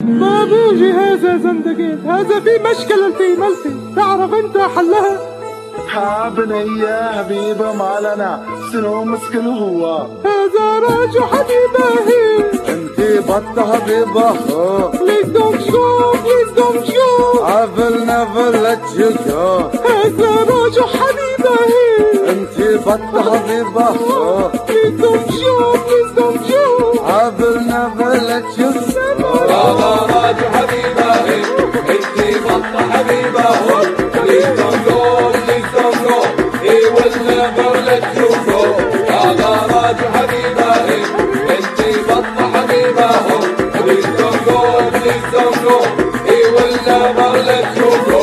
ما بيجي هذا زندقين، هذا في مشكلة في ملتي، تعرف انت حلها؟ ها بنية يا حبيبة ما لنا شنو مشكله هو؟ هذا راجو حبيبة هي انتي بطة حبيبة هو Please don't go, please don't go I will never let you go هذا راجو حبيبة هي انتي بطة حبيبة هو Please don't go, please don't go I will never let you go هذا راجو حبيبة هي انتي بطة حبيبة هو Please don't go, please don't go He will never let you go هذا راجو حبيبة هي انتي بطة حبيبة هو Please don't go, please don't go He will never let you go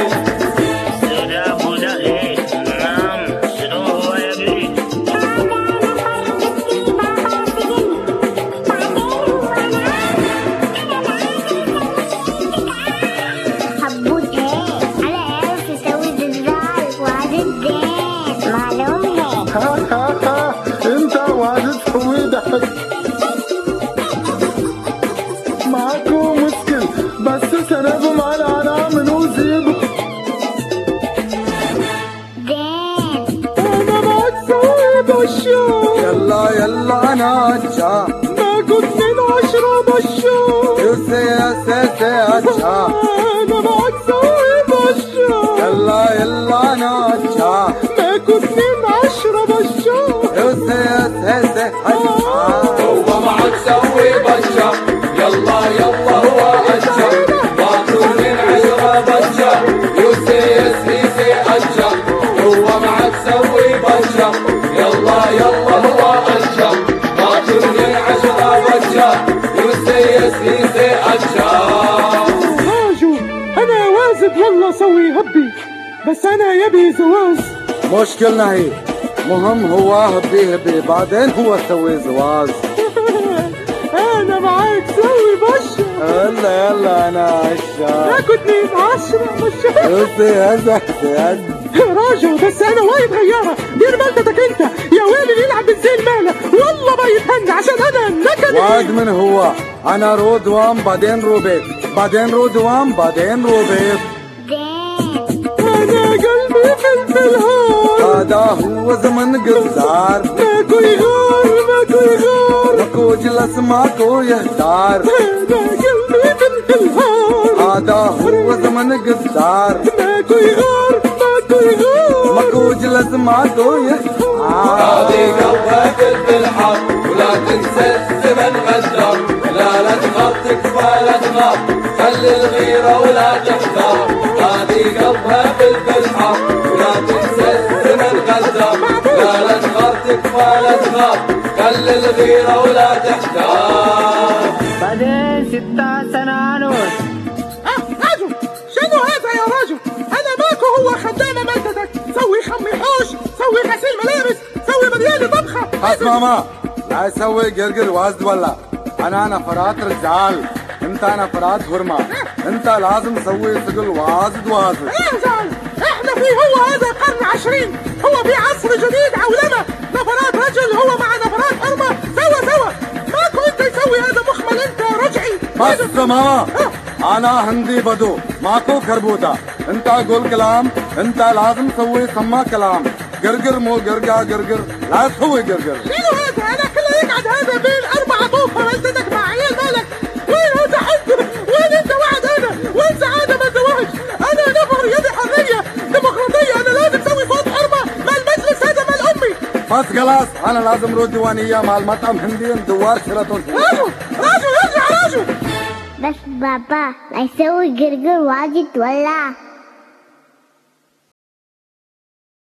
انت واجد تسوي ضحك معكو مشكل بس سنب معنا منو زيب أنا ما تسوي بشو يلا يلا انا اجا ماكو 2 بشو يا سيسي اجا أنا ما تسوي بشو يلا يلا انا اجا ماكو 2 بشو يا سيسي اجا هو ما عاد سوي بشا يلا يلا هو أجا ما تكون 10 بشا يوسيس هيسي أجا هو ما عاد سوي بشا يلا يلا هو أجا ما تكون 10 بشا يوسيس هيسي أجا راجو أنا وازد يلا سوي هبي بس أنا يبي زواج مشكلنا هي مهم هو هبي بعدين هو سوي زواج أنا معاك سوي بشو يلا يلا انا عشا ماكو 10 بشو يا راجو بس انا وايد غيارة دير بلدتك انت يا ويلي اللي يلعب بالزين ماله والله ما يتهنى عشان انا نكد واحد من هو انا رود وام بعدين روبيت بعدين رود وام بعدين روبيت انا قلبي فلفل هار هذا هو زمن قصار ماكو يغار ماكو يغار ماكو جلس ماكو يهتار انا قلبي فلفل هار هذا هو زمن قصار ماكو يغار ماكو يغار ماكو جلس ماكو يهتار هذه قلبها بالحار ولا تنسى الزمن غدار لا تغار تكفى لا تغار خلي الغيرة ولا تحتار هذه قلبها بالحار ولا تنسى الزمن غدار لا تغار تكفى لا تغار خلي الغيرة ولا تحتار بعدين 6 سنانوس راجو شنو هذا يا راجو انا ماكو هو خدامة ملتتك سوي خمي حوش سوي غسيل ملابس سوي مليان طبخة اسمع ما لا يسوي قرقر وازد ولا انا فرات رجال انت انا فرات هرمة انت لازم تسوي ثقل وازد ايه زال احنا في هو هذا القرن 20 هو في عصر جديد عولمة نفرات رجل هو مع نفرات حرمة سوا ماكو انت يسوي هذا مخمل انت رجعي بس ماما انا هندي بدو ماكو خربوطة انت قول كلام انت لازم تسوي سما كلام قرقر مو قرقر لا تسوي قرقر شنو هذا انا كله يقعد هذا بين 4 طوفة والدتك مع عيال مالك وين انت حد وين انت وعد انا وين سعادة ما زواج انا نفر يدي حرية ديمقراطية انا لازم اسوي صوت حرمة مع المجلس هذا مال امي بس خلاص انا لازم رو ديوانية مع المطعم هندي دوار شيراتون راجو ارجع راجو بس بابا لا يسوي قرقر واجد ولا